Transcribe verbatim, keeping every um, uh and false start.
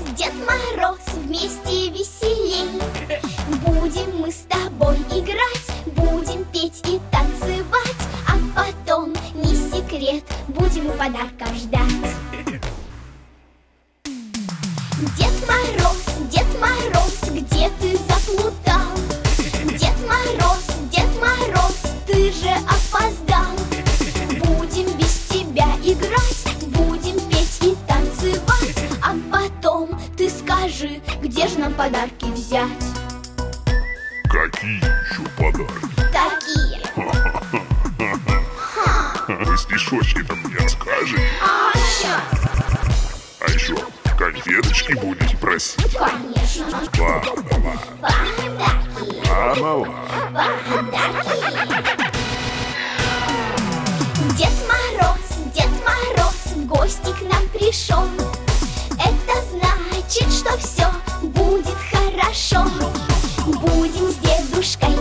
Дед Мороз, вместе веселей. Будем мы с тобой играть, будем петь и танцевать, а потом, не секрет, будем и подарка ждать. Дед Мороз, Дед Мороз, где ты заплутал? Дед Мороз, Дед Мороз, ты же опоздал. Будем без тебя играть, будем петь и танцевать, а потом ты скажи, где же нам подарки взять? Какие еще подарки? Такие. Вы стишочки-то мне скажете? А сейчас? А еще конфеточки будете просить? Конечно. Ладно, ладно. Подарки. Ладно, ладно. Подарки. Дед Мороз, Дед Мороз в гости к нам пришел. Это значит, что все будет хорошо. Будем с дедушкой